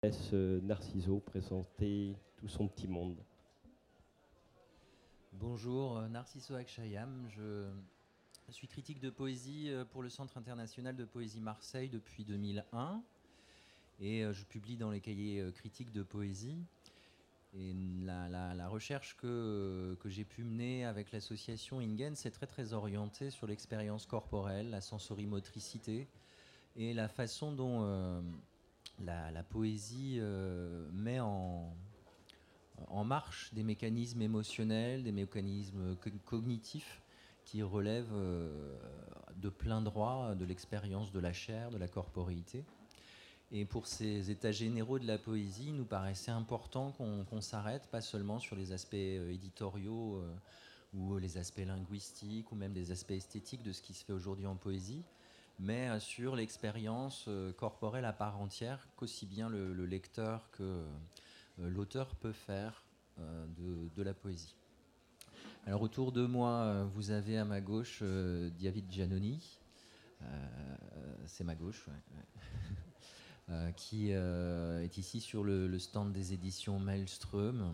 Laisse Narciso présenter tout son petit monde. Bonjour, Narciso Akshayam. Je suis critique de poésie pour le Centre international de poésie Marseille depuis 2001 et je publie dans les cahiers critiques de poésie. Et la recherche que j'ai pu mener avec l'association Ingen, c'est très orienté sur l'expérience corporelle, la sensorimotricité et la façon dont la poésie met en marche des mécanismes émotionnels, des mécanismes cognitifs qui relèvent de plein droit de l'expérience de la chair, de la corporéité. Et pour ces états généraux de la poésie, il nous paraissait important qu'on s'arrête, pas seulement sur les aspects éditoriaux ou les aspects linguistiques ou même des aspects esthétiques de ce qui se fait aujourd'hui en poésie, mais sur l'expérience corporelle à part entière qu'aussi bien le lecteur que l'auteur peut faire de la poésie. Alors autour de moi, vous avez à ma gauche David Giannoni, c'est ma gauche, ouais. Qui est ici sur le stand des éditions Maelström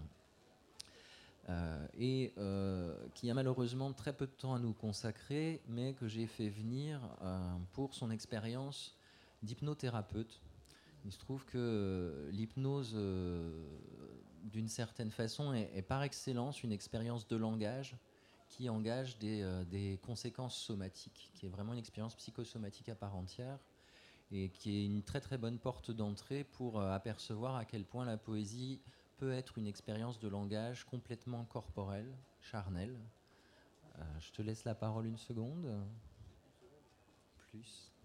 et qui a malheureusement très peu de temps à nous consacrer, mais que j'ai fait venir pour son expérience d'hypnothérapeute. Il se trouve que l'hypnose, d'une certaine façon, est par excellence une expérience de langage qui engage des conséquences somatiques, qui est vraiment une expérience psychosomatique à part entière et qui est une très bonne porte d'entrée pour apercevoir à quel point la poésie peut être une expérience de langage complètement corporelle, charnelle. Je te laisse la parole une seconde. Plus.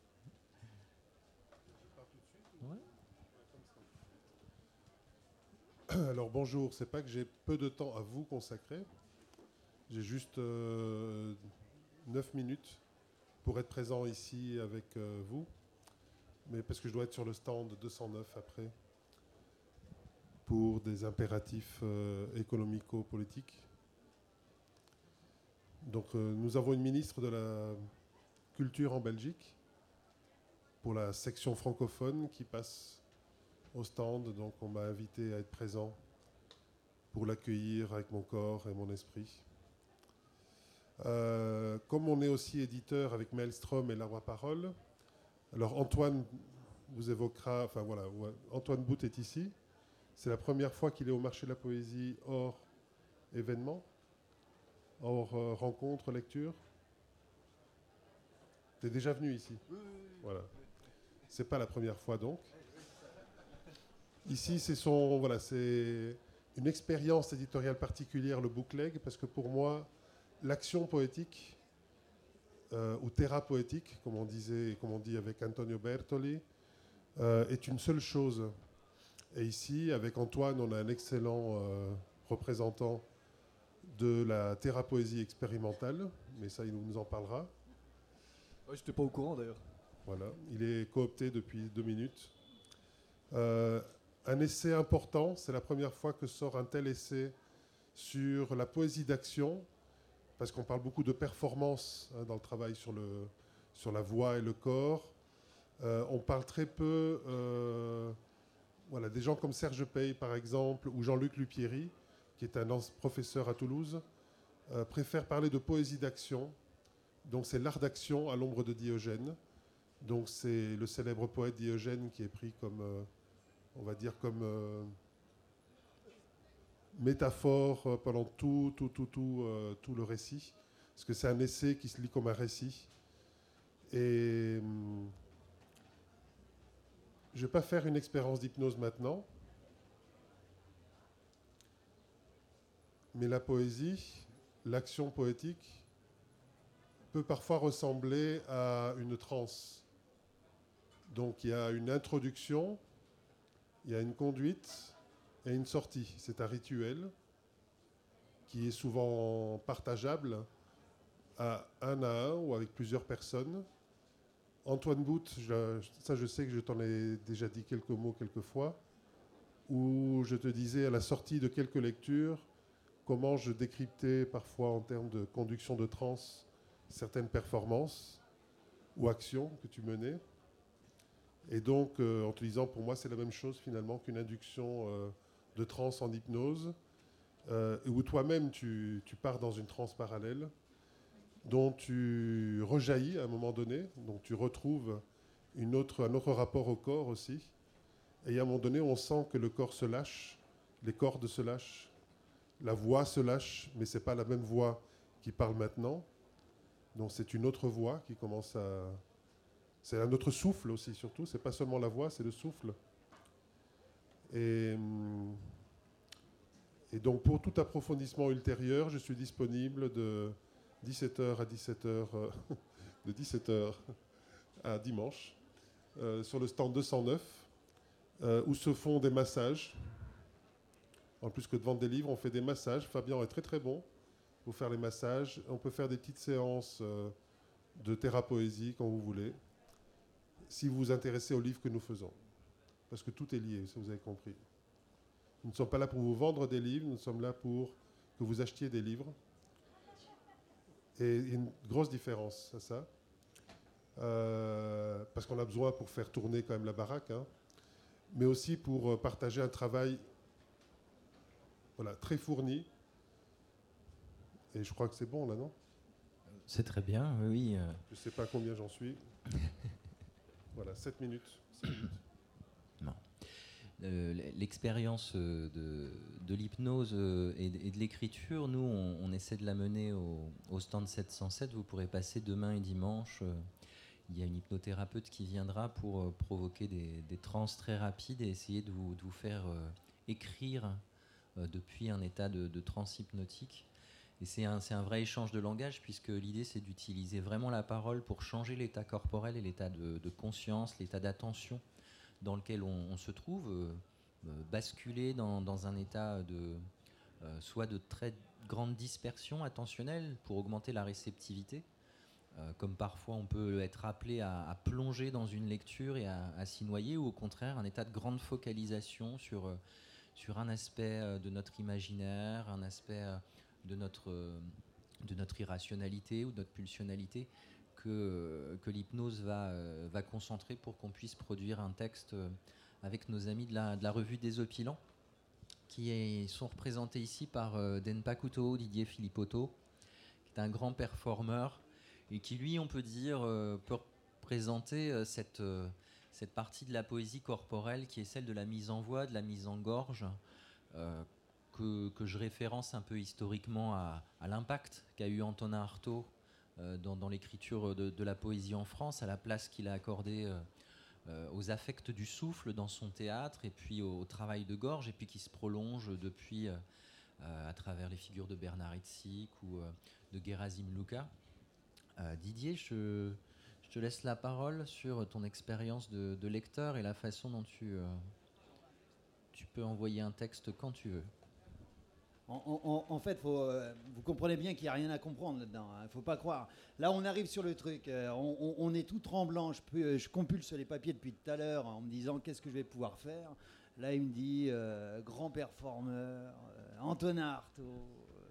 Ouais. Alors bonjour, c'est pas que j'ai peu de temps à vous consacrer, j'ai juste 9 minutes pour être présent ici avec vous, mais parce que je dois être sur le stand 209 après, pour des impératifs économico-politiques. Donc nous avons une ministre de la Culture en Belgique, pour la section francophone qui passe au stand, donc on m'a invité à être présent pour l'accueillir avec mon corps et mon esprit. Comme on est aussi éditeur avec Maelström et l'Arbre à Parole, alors Antoine vous évoquera, enfin voilà, Antoine Bout est ici. C'est la première fois qu'il est au marché de la poésie hors événement, hors rencontre, lecture. T'es déjà venu ici? Oui. Voilà. C'est pas la première fois donc. Ici, c'est une expérience éditoriale particulière, le bookleg, parce que pour moi, l'action poétique, ou terra poétique, comme on dit avec Antonio Bertoli, est une seule chose. Et ici, avec Antoine, on a un excellent représentant de la terra poésie expérimentale, mais ça, il nous en parlera. Ouais, j'étais pas au courant d'ailleurs. Voilà, il est coopté depuis 2 minutes. Un essai important, c'est la première fois que sort un tel essai sur la poésie d'action, parce qu'on parle beaucoup de performance dans le travail sur la voix et le corps. On parle très peu des gens comme Serge Pey, par exemple, ou Jean-Luc Lupierry, qui est un professeur à Toulouse, préfèrent parler de poésie d'action. Donc c'est l'art d'action à l'ombre de Diogène. Donc c'est le célèbre poète Diogène qui est pris comme, métaphore pendant tout le récit. Parce que c'est un essai qui se lit comme un récit. Et je ne vais pas faire une expérience d'hypnose maintenant. Mais la poésie, l'action poétique, peut parfois ressembler à une transe. Donc il y a une introduction, il y a une conduite et une sortie. C'est un rituel qui est souvent partageable à un ou avec plusieurs personnes. Antoine Bout, je sais que je t'en ai déjà dit quelques mots quelques fois, où je te disais à la sortie de quelques lectures comment je décryptais parfois en termes de conduction de transe certaines performances ou actions que tu menais. Et donc, en te disant, pour moi, c'est la même chose finalement qu'une induction de transe en hypnose, où toi-même, tu pars dans une transe parallèle, dont tu rejaillis à un moment donné, donc tu retrouves un autre rapport au corps aussi. Et à un moment donné, on sent que le corps se lâche, les cordes se lâchent, la voix se lâche, mais ce n'est pas la même voix qui parle maintenant. Donc c'est une autre voix qui commence à... C'est un autre souffle aussi, surtout. Ce n'est pas seulement la voix, c'est le souffle. Et donc pour tout approfondissement ultérieur, je suis disponible de 17h à 17h, de 17h à dimanche, sur le stand 209, où se font des massages. En plus que de vendre des livres, on fait des massages. Fabien est très très bon pour faire les massages. On peut faire des petites séances de thérapoésie quand vous voulez, si vous vous intéressez aux livres que nous faisons. Parce que tout est lié, ça vous avez compris. Nous ne sommes pas là pour vous vendre des livres, nous sommes là pour que vous achetiez des livres. Et il y a une grosse différence à ça. Parce qu'on a besoin pour faire tourner quand même la baraque, hein, mais aussi pour partager un travail très fourni. Et je crois que c'est bon là, non? C'est très bien, oui. Je ne sais pas combien j'en suis. Voilà, 7 minutes. 6 minutes. Non. L'expérience de l'hypnose et de l'écriture, nous, on essaie de la mener au stand 707. Vous pourrez passer demain et dimanche. Il y a une hypnothérapeute qui viendra pour provoquer des transes très rapides et essayer de vous faire écrire depuis un état de transe hypnotique. Et c'est un vrai échange de langage, puisque l'idée, c'est d'utiliser vraiment la parole pour changer l'état corporel et l'état de conscience, l'état d'attention dans lequel on se trouve, basculer dans un état soit de très grande dispersion attentionnelle pour augmenter la réceptivité, comme parfois on peut être appelé à plonger dans une lecture et à s'y noyer, ou au contraire un état de grande focalisation sur un aspect de notre imaginaire, un aspect de notre irrationalité ou de notre pulsionalité que l'hypnose va concentrer pour qu'on puisse produire un texte avec nos amis de la revue Désopilants, qui sont représentés ici par Denpa Couto, Didier Philippotto, qui est un grand performeur et qui, lui, on peut dire, peut représenter cette partie de la poésie corporelle qui est celle de la mise en voix, de la mise en gorge, que je référence un peu historiquement à l'impact qu'a eu Antonin Artaud dans l'écriture de la poésie en France, à la place qu'il a accordée aux affects du souffle dans son théâtre, et puis au travail de gorge, et puis qui se prolonge depuis à travers les figures de Bernard Hitzig ou de Gerasim Luca. Didier, je te laisse la parole sur ton expérience de lecteur et la façon dont tu peux envoyer un texte quand tu veux. En fait, vous comprenez bien qu'il n'y a rien à comprendre là-dedans. Il ne faut pas croire. Là, on arrive sur le truc. On est tout tremblant. Je compulse les papiers depuis tout à l'heure en me disant qu'est-ce que je vais pouvoir faire. Là, il me dit grand performeur, Antonin Artaud.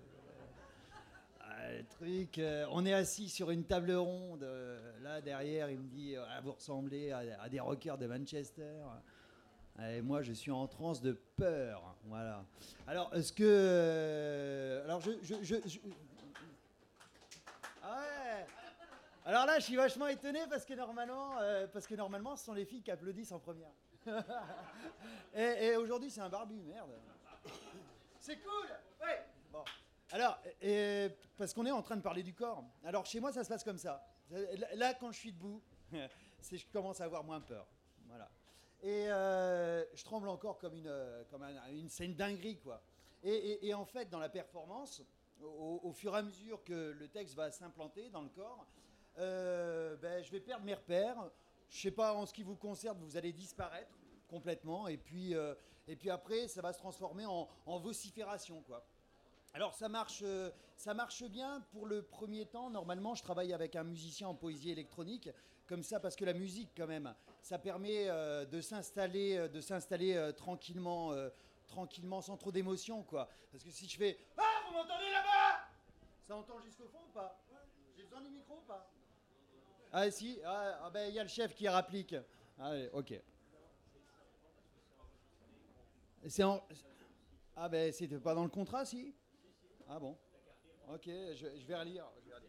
Le truc. On est assis sur une table ronde. Là, derrière, il me dit vous ressemblez à des rockers de Manchester. Et moi, je suis en transe de peur. Voilà. Alors, est-ce que... alors, Ah ouais. Alors là, je suis vachement étonné parce que normalement, ce sont les filles qui applaudissent en première. et aujourd'hui, c'est un barbu, merde. C'est cool. Ouais. Bon. Alors, parce qu'on est en train de parler du corps. Alors, chez moi, ça se passe comme ça. Là, quand je suis debout, je commence à avoir moins peur. Voilà. Et je tremble encore comme c'est une dinguerie, quoi. Et en fait, dans la performance, au fur et à mesure que le texte va s'implanter dans le corps, je vais perdre mes repères. Je sais pas, en ce qui vous concerne, vous allez disparaître complètement. Et puis après, ça va se transformer en vocifération, quoi. Alors ça marche bien pour le premier temps. Normalement, je travaille avec un musicien en poésie électronique, comme ça, parce que la musique, quand même, ça permet de s'installer tranquillement, sans trop d'émotion, quoi. Parce que si je fais « Ah, vous m'entendez là-bas ?» Ça entend jusqu'au fond ou pas? J'ai besoin du micro ou pas? Ah si, il y a le chef qui réplique. Allez, ok. C'est en... Ah ben c'était pas dans le contrat, si? Ah bon. Ok, je vais relire.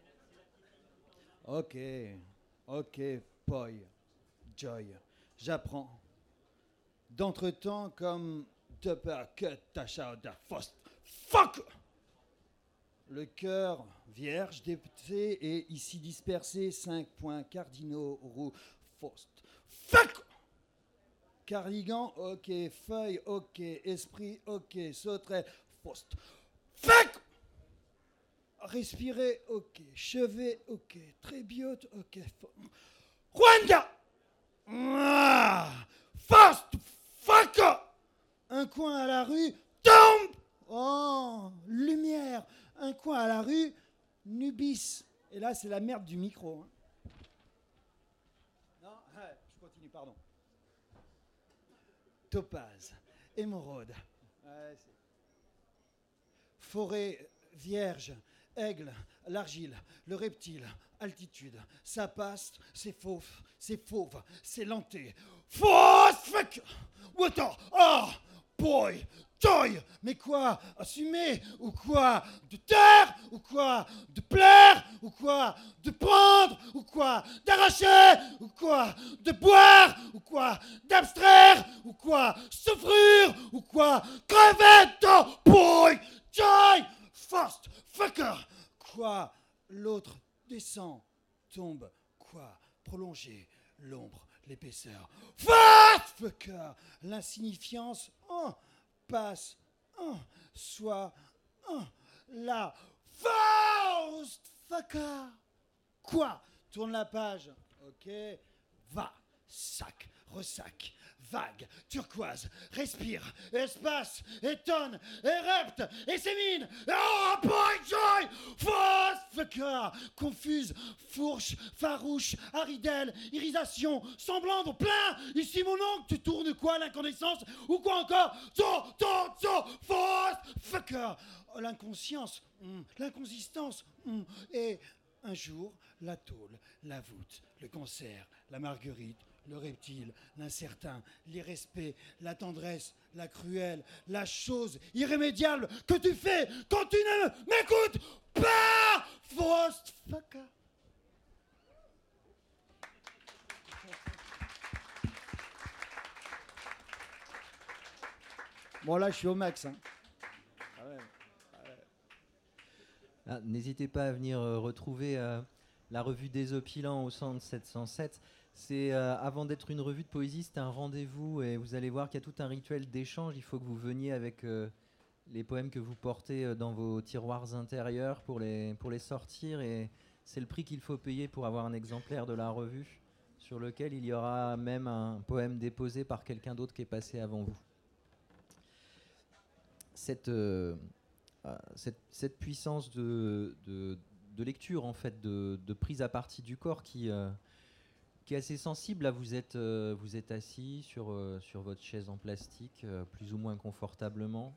Ok, ok, Poi, Joy, j'apprends. D'entretemps comme Tupper Cut Tasha da Fost. Fuck! Le cœur vierge député et ici dispersé, 5 points cardinaux roux. Faust. Fuck! Cardigan, ok. Feuille, ok. Esprit, ok. Sauterelle, Faust. Fuck! Respirer, ok. Chevet, ok. Trébiote, ok. Rwanda! Faust! Fuck! Un coin à la rue, tombe! Oh, lumière! Un coin à la rue, Nubis. Et là, c'est la merde du micro. Hein. Non, je continue, pardon. Topaz, émeraude, forêt vierge, aigle, l'argile, le reptile, altitude, ça passe, c'est fauve, c'est lenté. Fuck! Water, boy, joy, mais quoi? Assumer ou quoi? De taire ou quoi? De plaire ou quoi? De prendre ou quoi? D'arracher ou quoi? De boire ou quoi? D'abstraire ou quoi? Souffrir ou quoi? Crevette, boy, joy, first, fucker. Quoi? L'autre descend, tombe, quoi? Prolonger, l'ombre, l'épaisseur. Fast, fucker. L'insignifiance, passe, soit, la Faust, fucker. Quoi? Tourne la page. Ok. Va, sac, ressac, vague, turquoise, respire, espace, étonne, érepte, ésémine. Oh, boy, joy, Faust, fucker. Confuse, fourche, farouche, aridelle, irisation, semblant de plein. Ici mon oncle, tu tournes quoi? L'incandescence ou quoi encore? Faust, fucker. Oh, l'inconscience, l'inconsistance, et un jour, la tôle, la voûte, le cancer, la marguerite, le reptile, l'incertain, l'irrespect, la tendresse, la cruelle, la chose irrémédiable que tu fais quand tu ne m'écoutes pas, Faust, fucker. Bon là, je suis au max. Hein. N'hésitez pas à venir retrouver la revue Désopilant au centre 707. C'est, avant d'être une revue de poésie, c'est un rendez-vous et vous allez voir qu'il y a tout un rituel d'échange. Il faut que vous veniez avec les poèmes que vous portez dans vos tiroirs intérieurs pour les sortir. Et c'est le prix qu'il faut payer pour avoir un exemplaire de la revue sur lequel il y aura même un poème déposé par quelqu'un d'autre qui est passé avant vous. Cette puissance de lecture, en fait, de prise à partie du corps qui est assez sensible. Là, vous êtes assis sur votre chaise en plastique, plus ou moins confortablement.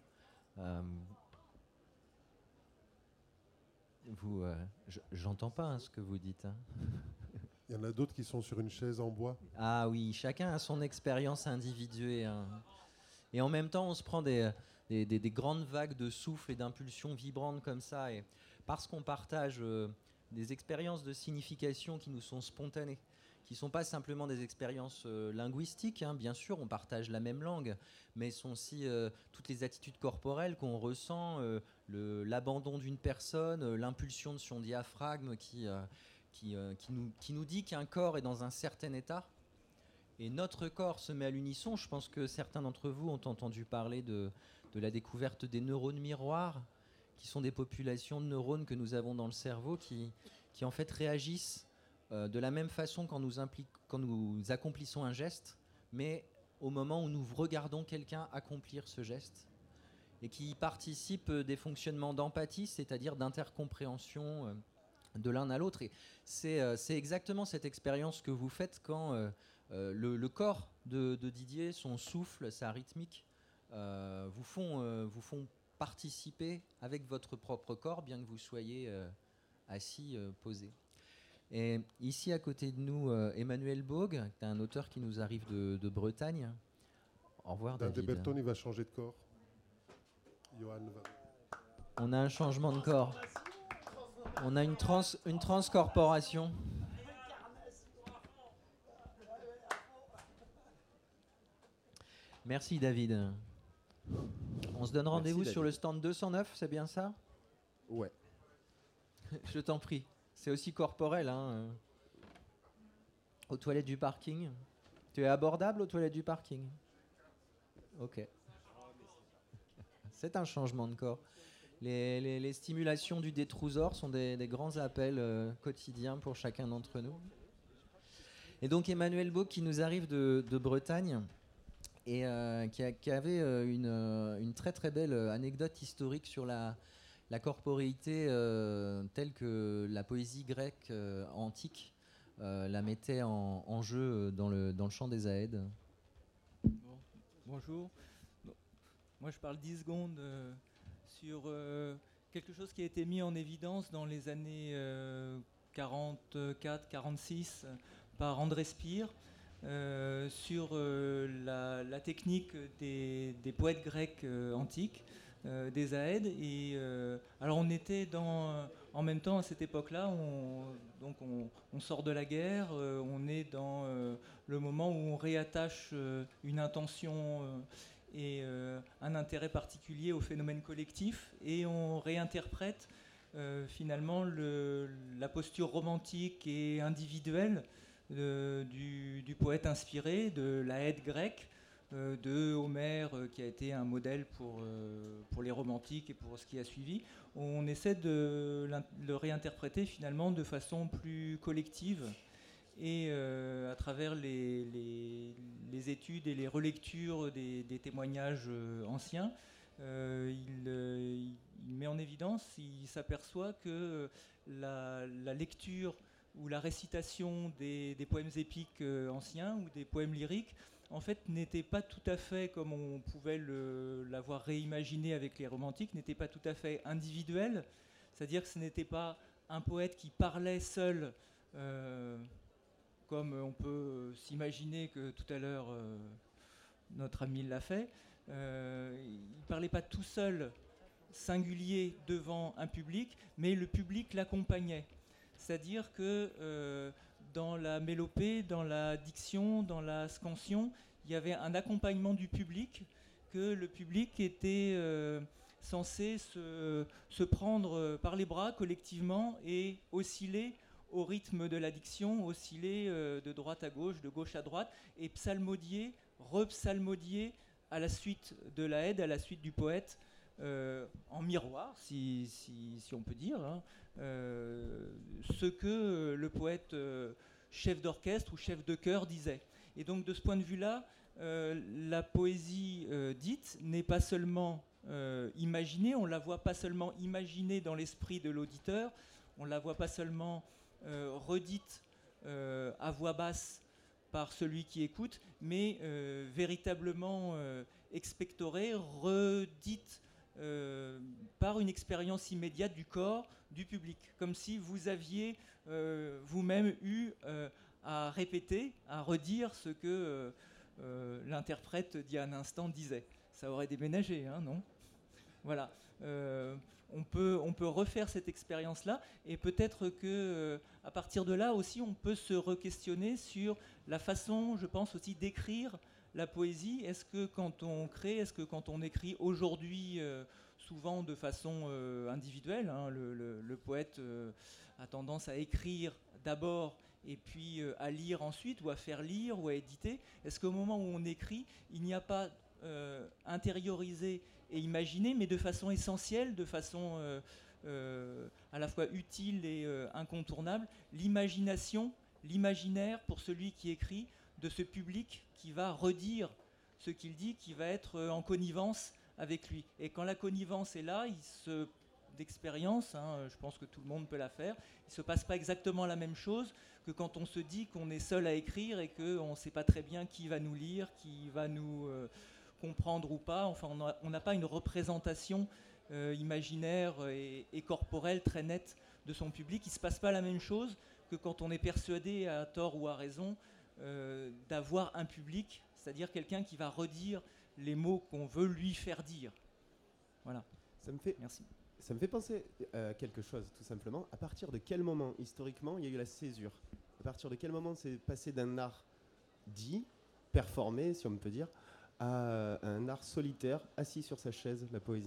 J'entends pas ce que vous dites. Hein. Il y en a d'autres qui sont sur une chaise en bois. Ah oui, chacun a son expérience individuelle. Hein. Et en même temps, on se prend des grandes vagues de souffle et d'impulsions vibrantes comme ça. Et parce qu'on partage des expériences de signification qui nous sont spontanées, qui ne sont pas simplement des expériences linguistiques, hein. Bien sûr, on partage la même langue, mais sont aussi toutes les attitudes corporelles qu'on ressent, l'abandon d'une personne, l'impulsion de son diaphragme qui nous dit qu'un corps est dans un certain état. Et notre corps se met à l'unisson. Je pense que certains d'entre vous ont entendu parler de la découverte des neurones miroirs, qui sont des populations de neurones que nous avons dans le cerveau qui en fait réagissent de la même façon quand nous accomplissons un geste, mais au moment où nous regardons quelqu'un accomplir ce geste, et qui participent des fonctionnements d'empathie, c'est-à-dire d'intercompréhension de l'un à l'autre. Et c'est exactement cette expérience que vous faites quand le corps de Didier, son souffle, sa rythmique, vous font participer avec votre propre corps, bien que vous soyez assis, posé. Et ici à côté de nous, Emmanuel Bogue, qui est un auteur qui nous arrive de Bretagne. Au revoir Dan de David. Belton, il va changer de corps. Johan va... On a un changement de corps. On a une transcorporation. Merci David. On se donne rendez-vous sur le stand 209, c'est bien ça? Ouais. Je t'en prie. C'est aussi corporel, hein. Aux toilettes du parking. Tu es abordable aux toilettes du parking? Ok. C'est un changement de corps. Les stimulations du détrousor sont des grands appels quotidiens pour chacun d'entre nous. Et donc Emmanuel Bogue qui nous arrive de Bretagne et qui avait une très très belle anecdote historique sur la corporéité telle que la poésie grecque antique la mettait en jeu dans le chant des Aèdes. Bon, bonjour. Bon, moi je parle 10 secondes sur quelque chose qui a été mis en évidence dans les années 44-46 par André Spire sur la technique des poètes grecs antiques, des Aèdes. Et alors on était en même temps à cette époque-là, on sort de la guerre, on est dans le moment où on réattache une intention et un intérêt particulier au phénomène collectif, et on réinterprète finalement la posture romantique et individuelle du poète inspiré, de l'Aède grecque, de Homère qui a été un modèle pour les romantiques et pour ce qui a suivi. On essaie de le réinterpréter finalement de façon plus collective, et à travers les études et les relectures des témoignages anciens, il met en évidence, il s'aperçoit que la lecture ou la récitation des poèmes épiques anciens ou des poèmes lyriques, en fait, n'était pas tout à fait, comme on pouvait l'avoir réimaginé avec les romantiques, n'était pas tout à fait individuel. C'est-à-dire que ce n'était pas un poète qui parlait seul, comme on peut s'imaginer que tout à l'heure notre ami l'a fait. Il ne parlait pas tout seul, singulier, devant un public, mais le public l'accompagnait. C'est-à-dire que dans la mélopée, dans la diction, dans la scansion, il y avait un accompagnement du public, que le public était censé se prendre par les bras collectivement et osciller au rythme de la diction, osciller de droite à gauche, de gauche à droite, et psalmodier, repsalmodier à la suite de l'Aède, à la suite du poète, en miroir, si on peut dire, hein, ce que le poète chef d'orchestre ou chef de chœur disait. Et donc de ce point de vue-là, la poésie dite n'est pas seulement imaginée, on ne la voit pas seulement imaginée dans l'esprit de l'auditeur, on ne la voit pas seulement redite à voix basse par celui qui écoute, mais véritablement expectorée, redite par une expérience immédiate du corps, du public, comme si vous aviez vous-même eu à répéter, à redire ce que l'interprète d'il y a un instant disait. Ça aurait déménagé, hein, non? Voilà. On peut refaire cette expérience-là, et peut-être que à partir de là aussi, on peut se re-questionner sur la façon, je pense aussi, d'écrire la poésie. Est-ce que quand on crée, est-ce que quand on écrit aujourd'hui, souvent de façon individuelle, hein, le poète a tendance à écrire d'abord et puis à lire ensuite, ou à faire lire, ou à éditer. Est-ce qu'au moment où on écrit, il n'y a pas intériorisé et imaginé, mais de façon essentielle, de façon à la fois utile et incontournable, l'imagination, l'imaginaire pour celui qui écrit, de ce public qui va redire ce qu'il dit, qui va être en connivence avec lui. Et quand la connivence est là, d'expérience, hein, je pense que tout le monde peut la faire, il ne se passe pas exactement la même chose que quand on se dit qu'on est seul à écrire et qu'on ne sait pas très bien qui va nous lire, qui va nous comprendre ou pas. Enfin, on n'a pas une représentation imaginaire et corporelle très nette de son public. Il ne se passe pas la même chose que quand on est persuadé, à tort ou à raison, d'avoir un public, c'est-à-dire quelqu'un qui va redire les mots qu'on veut lui faire dire. Voilà. Merci. Ça me fait penser à quelque chose, tout simplement. À partir de quel moment, historiquement, il y a eu la césure ? À partir de quel moment c'est passé d'un art dit, performé, si on peut dire, à un art solitaire, assis sur sa chaise, la poésie ?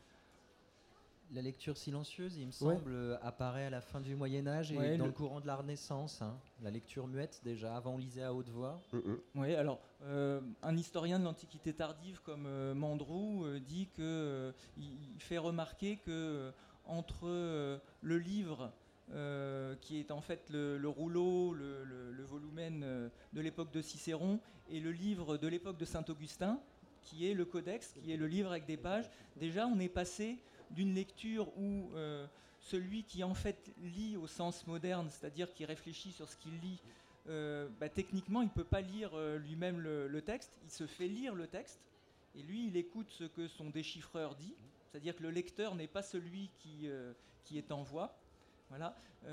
La lecture silencieuse, il me semble, apparaît à la fin du Moyen-Âge et dans le courant de la Renaissance. Hein. La lecture muette, déjà, avant on lisait à haute voix. Oui, alors, un historien de l'Antiquité tardive comme Mandrou dit qu'il fait remarquer que entre le livre, qui est en fait le rouleau, le volumen de l'époque de Cicéron, et le livre de l'époque de Saint-Augustin, qui est le Codex, qui est le livre avec des pages, déjà on est passé d'une lecture où celui qui en fait lit au sens moderne, c'est-à-dire qui réfléchit sur ce qu'il lit, techniquement il ne peut pas lire lui-même le texte, il se fait lire le texte, et lui il écoute ce que son déchiffreur dit, c'est-à-dire que le lecteur n'est pas celui qui est en voix, voilà,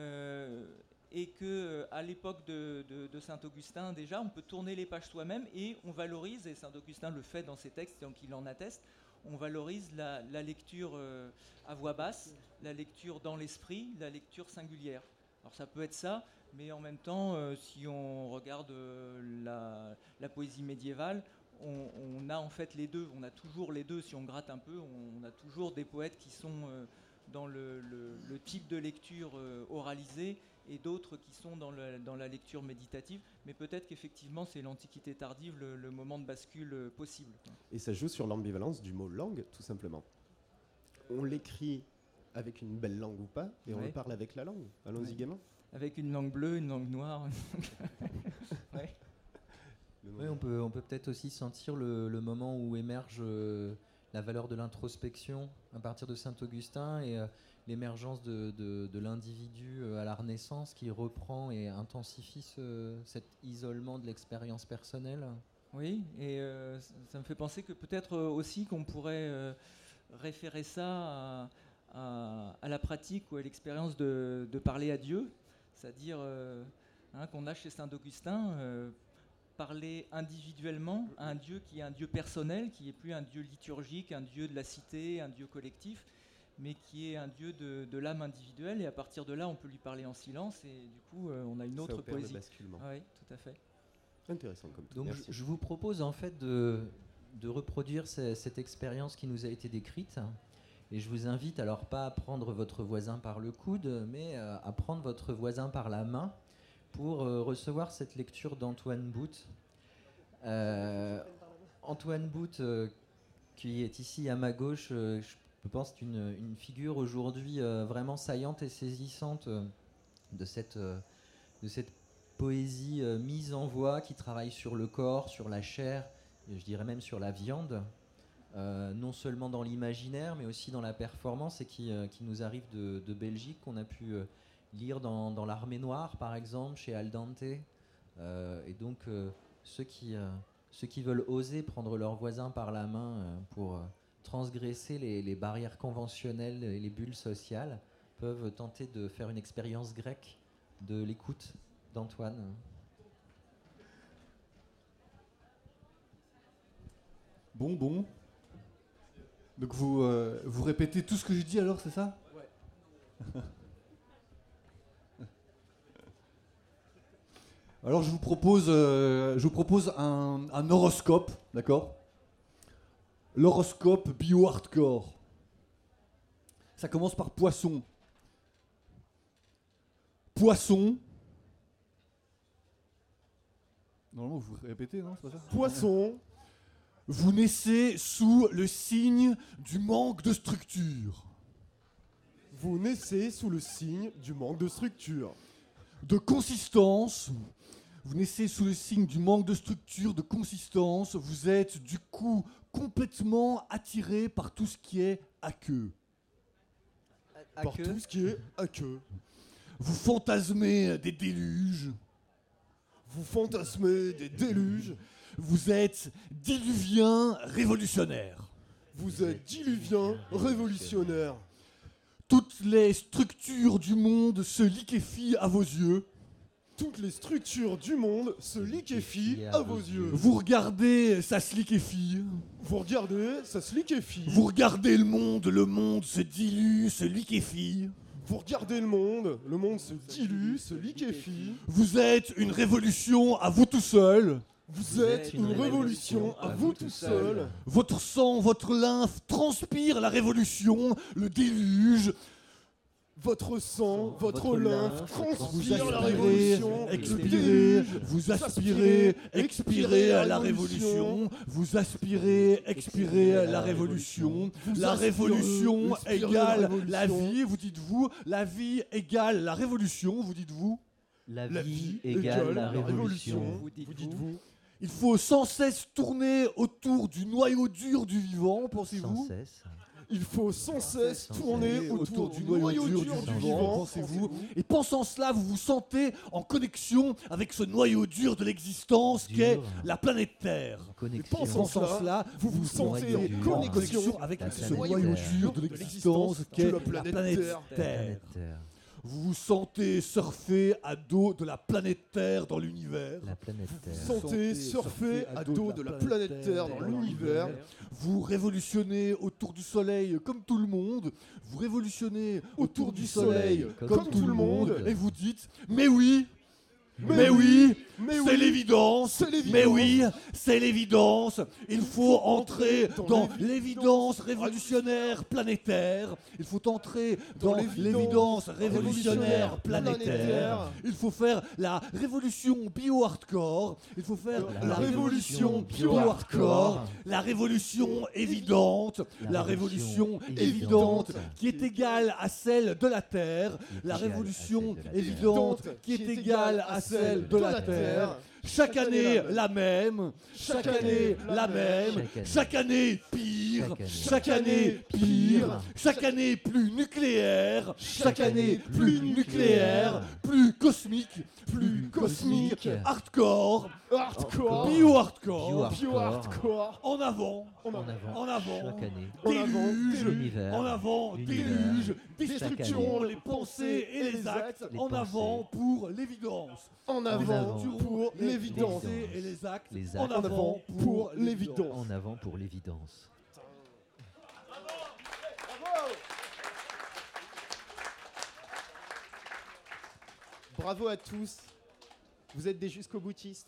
et qu'à l'époque de Saint-Augustin déjà on peut tourner les pages soi-même et on valorise, et Saint-Augustin le fait dans ses textes, donc il en atteste, on valorise la lecture à voix basse, la lecture dans l'esprit, la lecture singulière. Alors ça peut être ça, mais en même temps, si on regarde la poésie médiévale, on a en fait les deux, on a toujours les deux, si on gratte un peu, on a toujours des poètes qui sont dans le type de lecture oralisée, et d'autres qui sont dans la lecture méditative, mais peut-être qu'effectivement c'est l'Antiquité tardive le moment de bascule possible. Et ça joue sur l'ambivalence du mot langue, tout simplement. On l'écrit avec une belle langue ou pas, et on le parle avec la langue. Allons-y gaiement. Avec une langue bleue, une langue noire. Oui, on peut peut-être aussi sentir le moment où émerge la valeur de l'introspection à partir de Saint-Augustin et l'émergence de l'individu à la Renaissance qui reprend et intensifie cet isolement de l'expérience personnelle. Oui, et ça me fait penser que peut-être aussi qu'on pourrait référer ça à la pratique ou à l'expérience de parler à Dieu, c'est-à-dire qu'on a chez Saint-Augustin parler individuellement à un Dieu qui est un Dieu personnel, qui n'est plus un Dieu liturgique, un Dieu de la cité, un Dieu collectif, mais qui est un Dieu de l'âme individuelle, et à partir de là, on peut lui parler en silence, et du coup, on a une autre poésie. Le basculement. Oui, tout à fait. Intéressant comme tout. Donc, je vous propose en fait de reproduire cette expérience qui nous a été décrite, et je vous invite alors pas à prendre votre voisin par le coude, mais à prendre votre voisin par la main pour recevoir cette lecture d'Antoine Boute. Antoine Boute, qui est ici à ma gauche, je pense que c'est une figure aujourd'hui vraiment saillante et saisissante de cette poésie mise en voix qui travaille sur le corps, sur la chair, et je dirais même sur la viande, non seulement dans l'imaginaire mais aussi dans la performance, et qui nous arrive de Belgique, qu'on a pu lire dans l'Armée Noire par exemple, chez Al Dante, et donc ceux qui veulent oser prendre leurs voisins par la main pour transgresser les barrières conventionnelles et les bulles sociales peuvent tenter de faire une expérience grecque de l'écoute d'Antoine. Bon. Donc vous répétez tout ce que je dis alors, c'est ça ? Ouais. Alors je vous propose un horoscope, d'accord ? L'horoscope bio-hardcore. Ça commence par Poisson. Poisson. Normalement vous répétez, non ? C'est pas ça ? Poisson. Vous naissez sous le signe du manque de structure. Vous naissez sous le signe du manque de structure. De consistance. Vous naissez sous le signe du manque de structure, de consistance. Vous êtes du coup complètement attiré par tout ce qui est aqueux. Par tout ce qui est aqueux. Vous fantasmez des déluges. Vous fantasmez des déluges. Vous êtes diluvien révolutionnaire. Vous êtes diluvien révolutionnaire. Toutes les structures du monde se liquéfient à vos yeux. Toutes les structures du monde se liquéfient à vos yeux. Vous regardez, ça se liquéfie. Vous regardez, ça se liquéfie. Vous regardez le monde se dilue, se liquéfie. Vous regardez le monde se dilue, se liquéfie. Vous êtes une révolution à vous tout seul. Vous êtes une révolution à vous tout seul. Votre sang, votre lymphe transpire la révolution, le déluge. Votre sang, votre lymphe Vous transpire la aspirez, révolution. expirez, vous aspirez, expirez à la révolution. Vous aspirez, expirez à la révolution. La révolution égale la vie, vous dites-vous. La vie égale la révolution, vous dites-vous. La La vie vie égale la révolution. Vous dites-vous. Il faut sans cesse tourner autour du noyau dur du vivant, Sans pensez-vous. cesse. Il faut sans cesse tourner autour du noyau dur du vivant, pensez-vous. Et pensant cela, vous vous sentez en connexion avec ce noyau dur de l'existence qu'est la planète Terre. Connexion. Pensant cela, vous vous sentez en connexion avec La ce planète noyau Terre. dur de l'existence qu'est la planète Terre. Planète Terre. Vous vous sentez surfer à dos de la planète Terre dans l'univers. La planète Terre. Sentez surfer à dos de la planète Terre dans l'univers. Vous révolutionnez autour du soleil comme tout le monde. Vous révolutionnez autour du soleil comme tout le monde. Et vous dites, mais oui, mais oui, c'est l'évidence. Mais oui, c'est l'évidence. Il faut entrer dans l'évidence révolutionnaire planétaire. Il faut entrer dans l'évidence révolutionnaire planétaire. Il faut faire la révolution bio-hardcore. Il faut faire la révolution bio-hardcore. La révolution évidente. La révolution évidente qui est égale à celle de la Terre. La révolution évidente qui est égale à celle de la Terre. Chaque année la même, chaque année la même, chaque année pire, chaque année pire, chaque année plus nucléaire, chaque année plus nucléaire, plus cosmique, hardcore, bio-hardcore, en avant, en avant, Chaque année. déluge, L'univers. en avant, L'univers. déluge, Chaque destruction, année. les pensées et les actes, Les en avant pensées. pour l'évidence. En avant avant pour l'évidence. Pensées et les actes, Les en actes. avant pour l'évidence. l'évidence. En avant pour l'évidence. Bravo à tous. Vous êtes des jusqu'au-boutistes.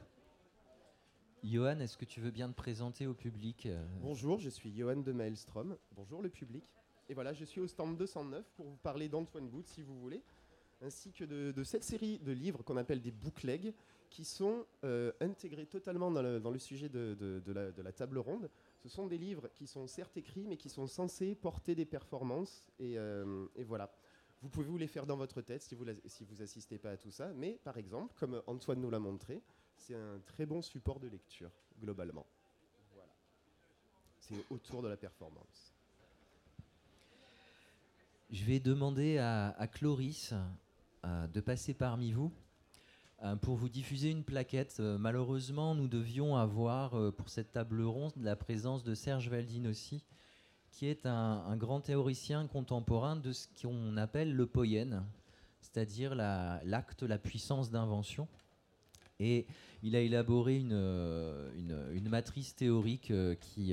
Johan, est-ce que tu veux bien te présenter au public Bonjour, je suis Johan de Maelstrom. Bonjour le public. Et voilà, je suis au stand 209 pour vous parler d'Antoine Booth, si vous voulez, ainsi que de cette série de livres qu'on appelle des booklegs, qui sont intégrés totalement dans le sujet de la table ronde. Ce sont des livres qui sont certes écrits, mais qui sont censés porter des performances. Et voilà. Vous pouvez vous les faire dans votre tête si vous assistez pas à tout ça. Mais par exemple, comme Antoine nous l'a montré, c'est un très bon support de lecture, globalement. Voilà. C'est autour de la performance. Je vais demander à Cloris de passer parmi vous pour vous diffuser une plaquette. Malheureusement, nous devions avoir pour cette table ronde la présence de Serge Valdinossi, qui est un grand théoricien contemporain de ce qu'on appelle le poiène, c'est-à-dire l'acte, la puissance d'invention. Et il a élaboré une matrice théorique qui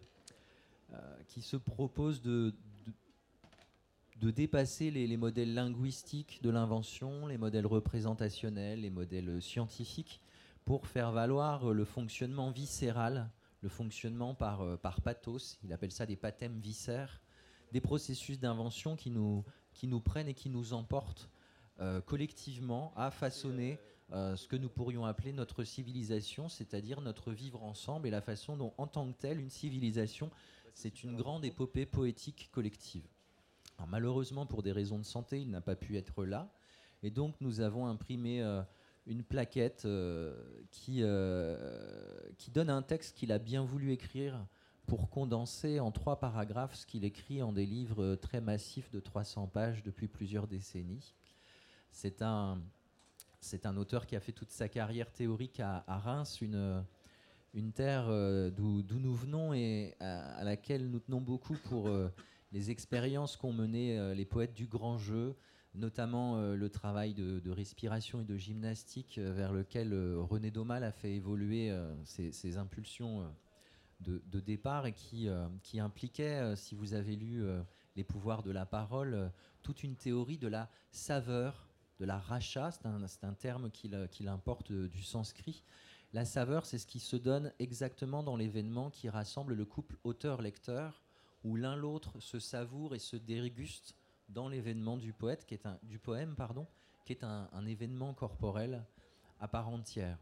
se propose de dépasser les modèles linguistiques de l'invention, les modèles représentationnels, les modèles scientifiques, pour faire valoir le fonctionnement viscéral, le fonctionnement par pathos, il appelle ça des pathèmes viscères, des processus d'invention qui nous prennent et qui nous emportent collectivement à façonner ce que nous pourrions appeler notre civilisation, c'est-à-dire notre vivre ensemble et la façon dont, en tant que telle, une civilisation, c'est une grande épopée poétique collective. Alors, malheureusement, pour des raisons de santé, il n'a pas pu être là. Et donc, nous avons imprimé une plaquette qui donne un texte qu'il a bien voulu écrire pour condenser en 3 paragraphes ce qu'il écrit en des livres très massifs de 300 pages depuis plusieurs décennies. C'est un auteur qui a fait toute sa carrière théorique à Reims, une terre d'où nous venons et à laquelle nous tenons beaucoup pour les expériences qu'ont menées les poètes du grand jeu, notamment le travail de respiration et de gymnastique vers lequel René Daumal a fait évoluer ses impulsions de départ et qui impliquait, si vous avez lu Les pouvoirs de la parole, toute une théorie de la saveur, de la racha, c'est un terme qu'il importe du sanskrit. La saveur, c'est ce qui se donne exactement dans l'événement qui rassemble le couple auteur-lecteur, où l'un l'autre se savoure et se déguste dans l'événement du poème, qui est un événement corporel à part entière.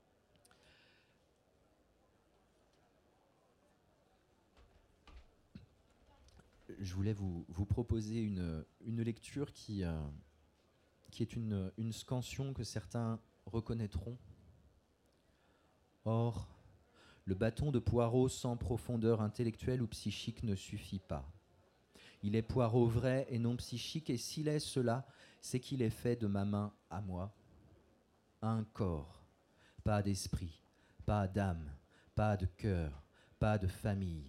Je voulais vous proposer une lecture qui est une scansion que certains reconnaîtront. Or, le bâton de poireau sans profondeur intellectuelle ou psychique ne suffit pas. Il est poireau vrai et non psychique, et s'il est cela, c'est qu'il est fait de ma main à moi. Un corps, pas d'esprit, pas d'âme, pas de cœur, pas de famille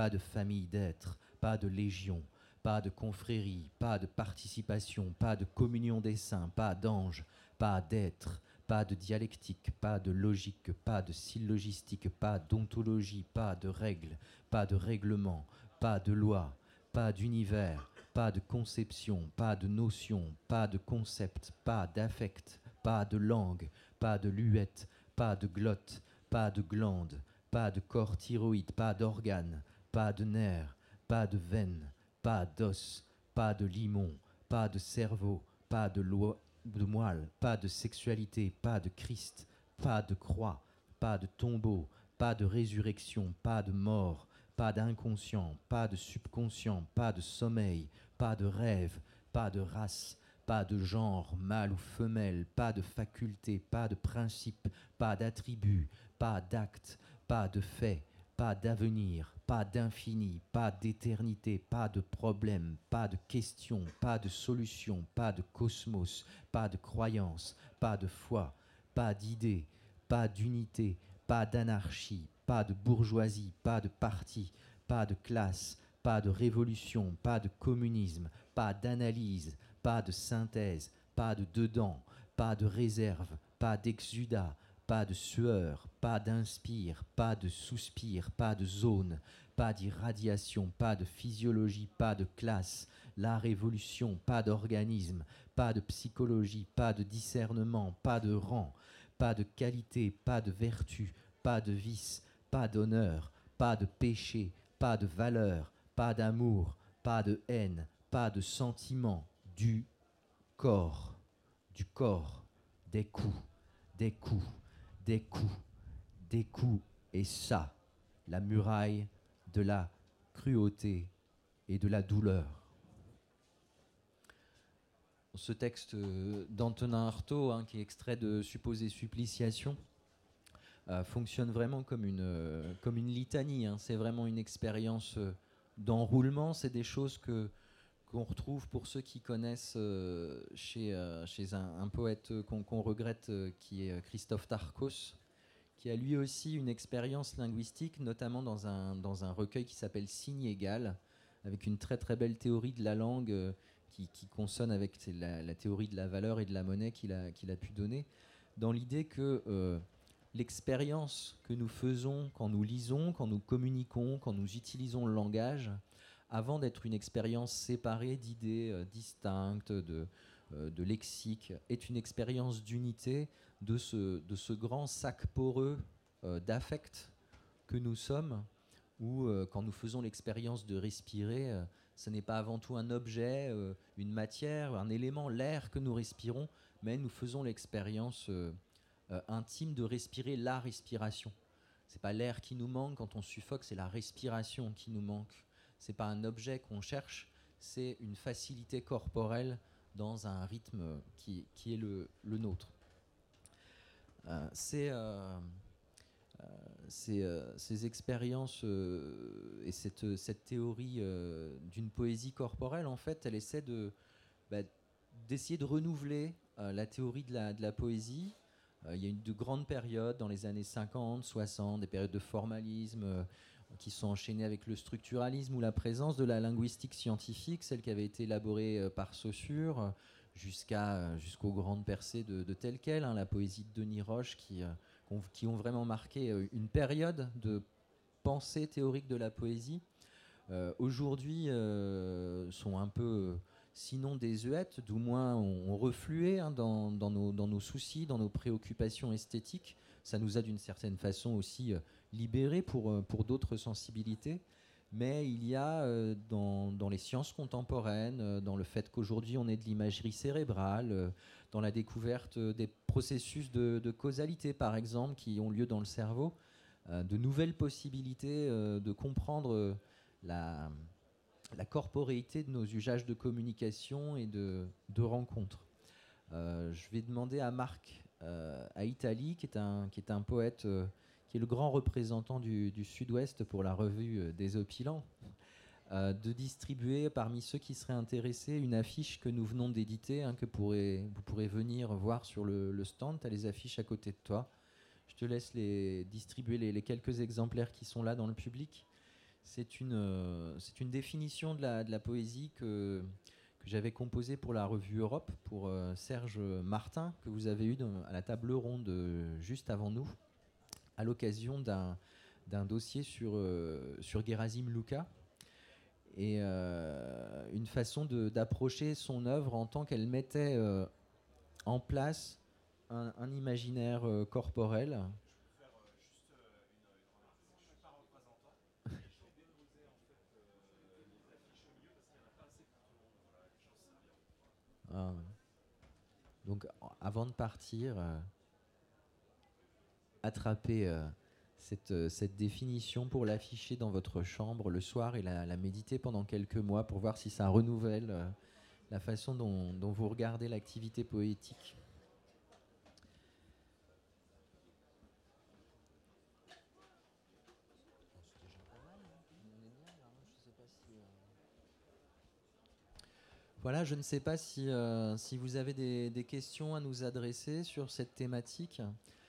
d'êtres, pas de légion, pas de confrérie, pas de participation, pas de communion des saints, pas d'ange, pas d'être, pas de dialectique, pas de logique, pas de syllogistique, pas d'ontologie, pas de règles, pas de règlement, pas de loi, pas d'univers, pas de conception, pas de notion, pas de concept, pas d'affect, pas de langue, pas de luette, pas de glotte, pas de glande, pas de corps thyroïde, pas d'organe, pas de nerfs, pas de veine, pas d'os, pas de limon, pas de cerveau, pas de moelle, pas de sexualité, pas de Christ, pas de croix, pas de tombeau, pas de résurrection, pas de mort, pas d'inconscient, pas de subconscient, pas de sommeil, pas de rêve, pas de race, pas de genre, mâle ou femelle, pas de faculté, pas de principe, pas d'attribut, pas d'acte, pas de fait, pas d'avenir, pas d'infini, pas d'éternité, pas de problème, pas de question, pas de solution, pas de cosmos, pas de croyance, pas de foi, pas d'idée, pas d'unité, pas d'anarchie, pas de bourgeoisie, pas de parti, pas de classe, pas de révolution, pas de communisme, pas d'analyse, pas de synthèse, pas de dedans, pas de réserve, pas d'exudat, pas de sueur, pas d'inspire, pas de souspire, pas de zone, pas d'irradiation, pas de physiologie, pas de classe, la révolution, pas d'organisme, pas de psychologie, pas de discernement, pas de rang, pas de qualité, pas de vertu, pas de vice, pas d'honneur, pas de péché, pas de valeur, pas d'amour, pas de haine, pas de sentiment, du corps, des coups, des coups, des coups, des coups, et ça, la muraille de la cruauté et de la douleur. Ce texte d'Antonin Artaud, qui est extrait de Supposée suppliciation, fonctionne vraiment comme une litanie. C'est vraiment une expérience d'enroulement. C'est des choses qu'on retrouve pour ceux qui connaissent chez un poète qu'on regrette, qui est Christophe Tarkos, qui a lui aussi une expérience linguistique, notamment dans un recueil qui s'appelle Signe égal, avec une très très belle théorie de la langue qui consonne avec la théorie de la valeur et de la monnaie qu'il a pu donner, dans l'idée que l'expérience que nous faisons quand nous lisons, quand nous communiquons, quand nous utilisons le langage, avant d'être une expérience séparée d'idées distinctes, de lexique, est une expérience d'unité de ce grand sac poreux d'affect que nous sommes, où quand nous faisons l'expérience de respirer, ce n'est pas avant tout un objet, une matière, un élément, l'air que nous respirons, mais nous faisons l'expérience intime de respirer la respiration. C'est pas l'air qui nous manque quand on suffoque, c'est la respiration qui nous manque. C'est pas un objet qu'on cherche, c'est une facilité corporelle dans un rythme qui est le nôtre. Ces expériences et cette théorie d'une poésie corporelle, en fait, elle essaie d'essayer de renouveler la théorie de la poésie. Il y a eu de grandes périodes dans les années 50, 60, des périodes de formalisme. qui sont enchaînées avec le structuralisme ou la présence de la linguistique scientifique, celle qui avait été élaborée par Saussure, jusqu'aux grandes percées de telles quelles, la poésie de Denis Roche, qui ont vraiment marqué une période de pensée théorique de la poésie, aujourd'hui sont un peu, sinon désuètes, du moins ont reflué dans nos soucis, dans nos préoccupations esthétiques. Ça nous a d'une certaine façon aussi libérés pour d'autres sensibilités. Mais il y a dans les sciences contemporaines, dans le fait qu'aujourd'hui on ait de l'imagerie cérébrale, dans la découverte des processus de causalité par exemple qui ont lieu dans le cerveau, de nouvelles possibilités de comprendre la corporéité de nos usages de communication et de rencontres. Je vais demander à Marc Aitali, qui est un poète qui est le grand représentant du Sud-Ouest pour la revue des Opilants, de distribuer parmi ceux qui seraient intéressés une affiche que nous venons d'éditer, que vous pourrez venir voir sur le stand. Tu as les affiches à côté de toi. Je te laisse distribuer les quelques exemplaires qui sont là dans le public. C'est une définition de la poésie que j'avais composée pour la revue Europe, pour Serge Martin, que vous avez eu à la table ronde juste avant nous, à l'occasion d'un dossier sur Gerasim Luca, et une façon d'approcher son œuvre en tant qu'elle mettait en place un imaginaire corporel. Donc avant de partir, attrapez cette définition pour l'afficher dans votre chambre le soir et la méditer pendant quelques mois pour voir si ça renouvelle la façon dont vous regardez l'activité poétique. Voilà, je ne sais pas si vous avez des questions à nous adresser sur cette thématique.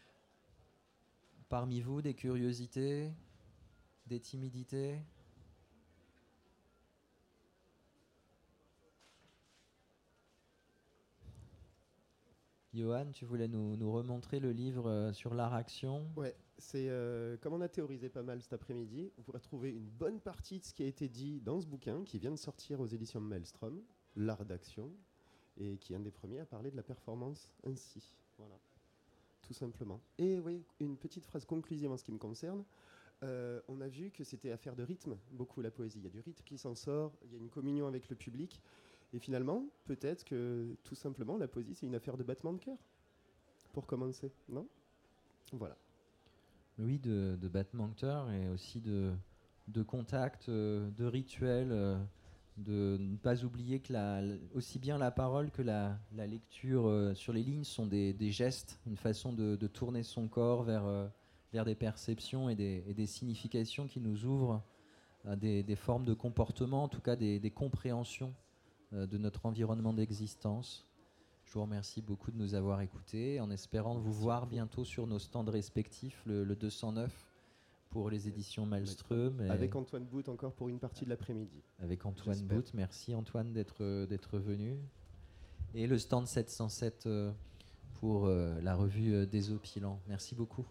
Parmi vous, des curiosités, des timidités? Johan, tu voulais nous remontrer le livre sur l'art-action? Ouais, c'est comme on a théorisé pas mal cet après-midi, vous pourrez trouver une bonne partie de ce qui a été dit dans ce bouquin qui vient de sortir aux éditions Maelstrom, l'art d'action, et qui est un des premiers à parler de la performance ainsi. Voilà, tout simplement. Et oui, une petite phrase conclusive en ce qui me concerne. On a vu que c'était affaire de rythme, beaucoup la poésie. Il y a du rythme qui s'en sort, il y a une communion avec le public. Et finalement, peut-être que tout simplement, la poésie, c'est une affaire de battement de cœur, pour commencer, non? Voilà. Oui, de battement de cœur et aussi de contact, de rituel, de ne pas oublier que aussi bien la parole que la lecture sur les lignes sont des gestes, une façon de tourner son corps vers des perceptions et des significations qui nous ouvrent à des formes de comportement, en tout cas des compréhensions de notre environnement d'existence. Je vous remercie beaucoup de nous avoir écoutés, en espérant vous voir bientôt sur nos stands respectifs, le 209 pour les éditions Maelstrom. Avec Antoine Bout encore pour une partie de l'après-midi. Avec Antoine Bout, merci Antoine d'être venu. Et le stand 707 pour la revue des Opilants. Merci beaucoup.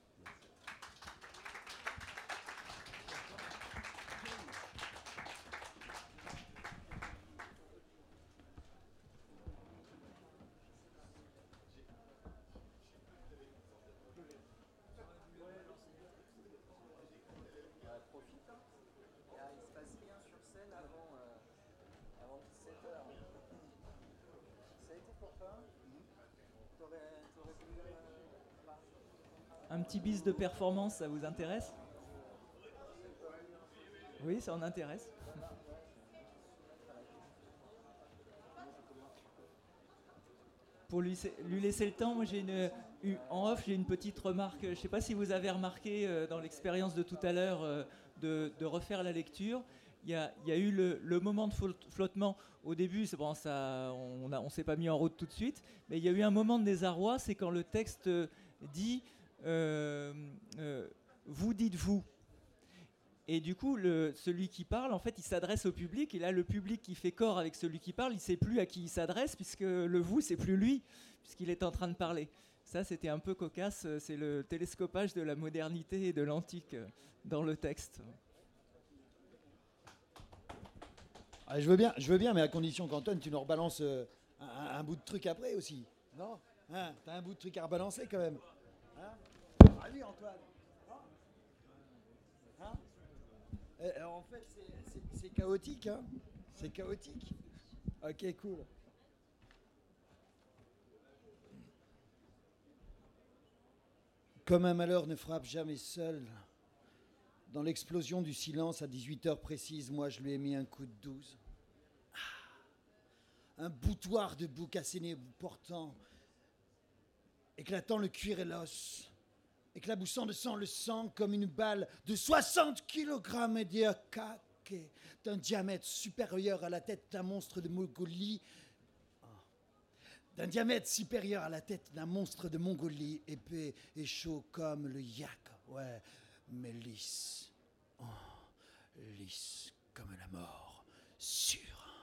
Un petit bis de performance, ça vous intéresse? Oui, ça en intéresse. Pour lui laisser le temps, moi en off, j'ai une petite remarque. Je ne sais pas si vous avez remarqué dans l'expérience de tout à l'heure de refaire la lecture. Il y a eu le moment de flottement au début. C'est bon, on s'est pas mis en route tout de suite, mais il y a eu un moment de désarroi. C'est quand le texte dit vous dites vous. Et du coup, celui qui parle, en fait, il s'adresse au public. Et là, le public qui fait corps avec celui qui parle, il ne sait plus à qui il s'adresse, puisque le vous, c'est plus lui, puisqu'il est en train de parler. Ça, c'était un peu cocasse. C'est le télescopage de la modernité et de l'antique dans le texte. Ah, je veux bien, mais à condition qu'Antoine, tu nous rebalances un bout de truc après aussi. Non, hein, t'as un bout de truc à rebalancer quand même. Hein? Allez, Antoine. Hein? En fait, c'est chaotique, hein? C'est chaotique. Ok, cool. Comme un malheur ne frappe jamais seul, dans l'explosion du silence à 18h précises, moi je lui ai mis un coup de 12. Un boutoir de bouc asséné portant, éclatant le cuir et l'os, éclaboussant de sang le sang comme une balle de 60 kg et d'un diamètre supérieur à la tête d'un monstre de Mongolie. D'un diamètre supérieur à la tête d'un monstre de Mongolie, épais et chaud comme le yak, ouais, mais lisse. Oh, lisse comme la mort, sûre.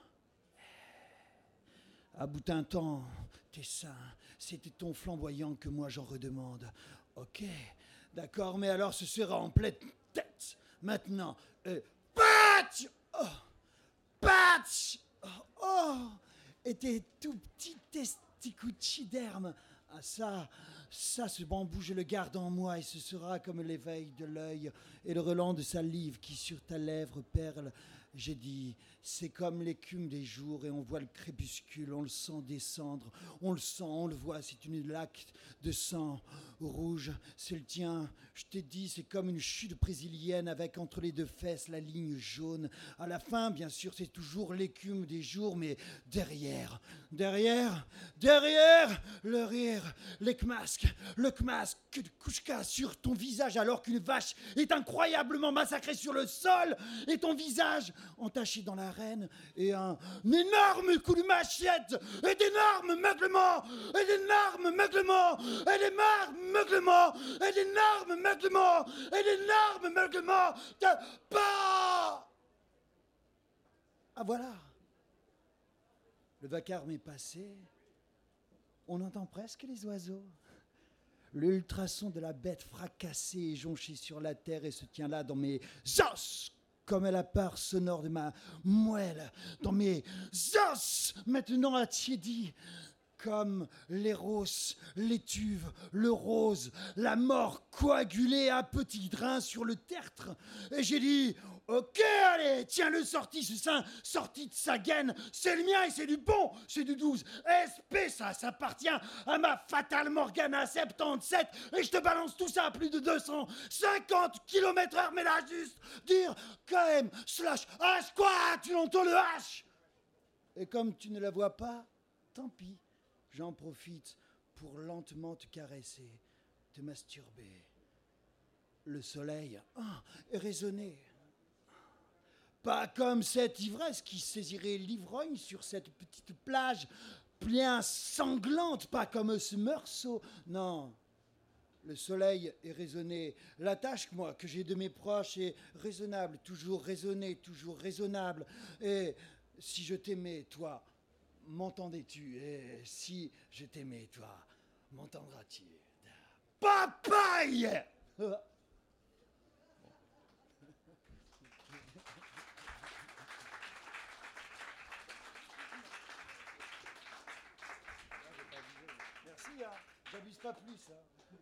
À bout d'un temps, tes seins, c'était ton flamboyant que moi j'en redemande. Ok, d'accord, mais alors ce sera en pleine tête. Maintenant, patch! Oh, patch! Oh, et tes tout petits testicucci-dermes. Ah ça, ce bambou, je le garde en moi et ce sera comme l'éveil de l'œil et le relent de salive qui sur ta lèvre perle. J'ai dit, c'est comme l'écume des jours et on voit le crépuscule, on le sent descendre, on le sent, on le voit, c'est une laque de sang rouge, c'est le tien. Je t'ai dit, c'est comme une chute brésilienne avec entre les deux fesses la ligne jaune. À la fin, bien sûr, c'est toujours l'écume des jours, mais derrière, le rire, le kmasque de Kouchka sur ton visage alors qu'une vache est incroyablement massacrée sur le sol et ton visage entaché dans l'arène et un énorme coup de machette et d'énormes meuglements et d'énormes meuglements et d'énormes meuglements et d'énormes meuglements et d'énormes meuglements de pas. Ah voilà, le vacarme est passé, on entend presque les oiseaux. L'ultrason de la bête fracassée et jonchée sur la terre et se tient là dans mes os comme la part sonore de ma moelle, dans mes os maintenant attiédis, comme l'éros, l'étuve, le rose, la mort coagulée à petits drains sur le tertre. Et j'ai dit, ok, allez, tiens-le sorti, ce sein sorti de sa gaine, c'est le mien et c'est du bon, c'est du 12. SP, ça appartient à ma fatale Morgana 77 et je te balance tout ça à plus de 250 km/h, mais là, juste dire KM slash H, quoi, tu l'entends le H? Et comme tu ne la vois pas, tant pis. J'en profite pour lentement te caresser, te masturber. Le soleil est résonné. Pas comme cette ivresse qui saisirait l'ivrogne sur cette petite plage bien sanglante, pas comme ce meursault. Non, le soleil est raisonné. La tâche que j'ai de mes proches est raisonnable, toujours raisonnée, toujours raisonnable. Et si je t'aimais, toi, m'entendais-tu? Et si je t'aimais, toi, m'entendras-tu? Papaye! Merci, hein. J'abuse pas plus. Hein.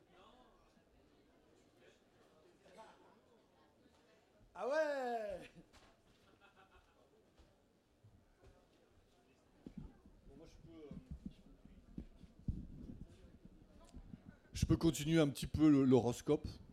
Ah ouais! Je peux continuer un petit peu l'horoscope.